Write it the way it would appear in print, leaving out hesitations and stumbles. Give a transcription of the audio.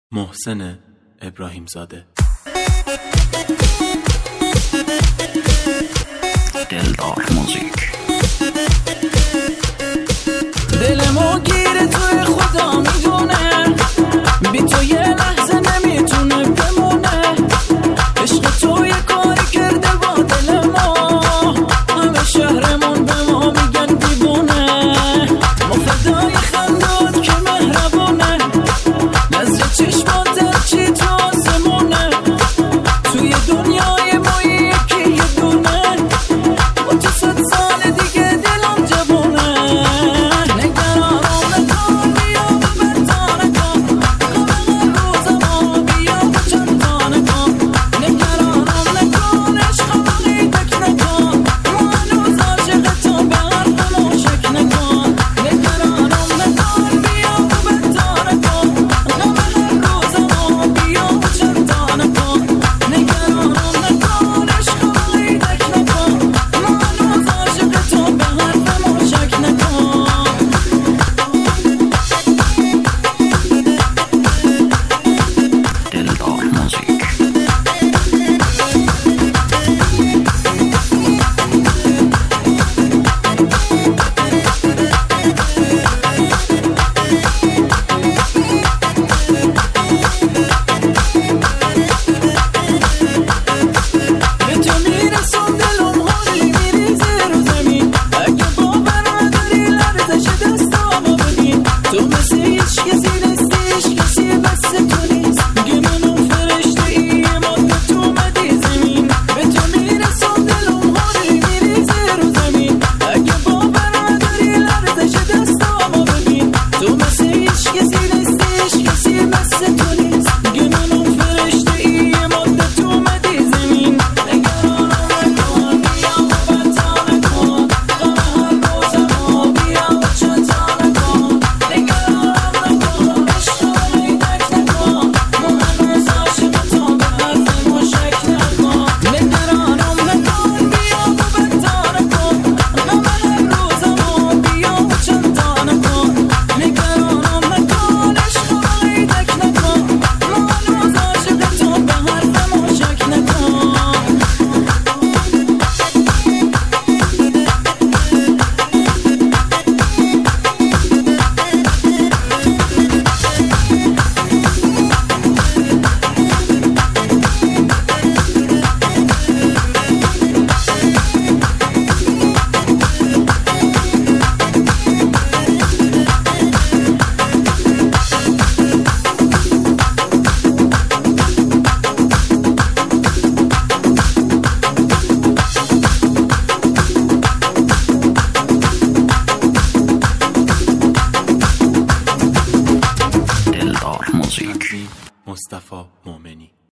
محسن ابراهیم زاده. دلدار موزیک. دلمو گیره توی خدا میدونه، بی تو یه لحظه نمیتونه بمونه. عشق تو یه کاری کرده با دل ما، همه شهرمون به ما میگن دیوونه. ما فدای خندات که مهربونه، نزد چشمات چی تو آسمونه. توی دنیای ما یکی یه دونه، با تو 100 سال دیگه دلم جوونه. مصطفی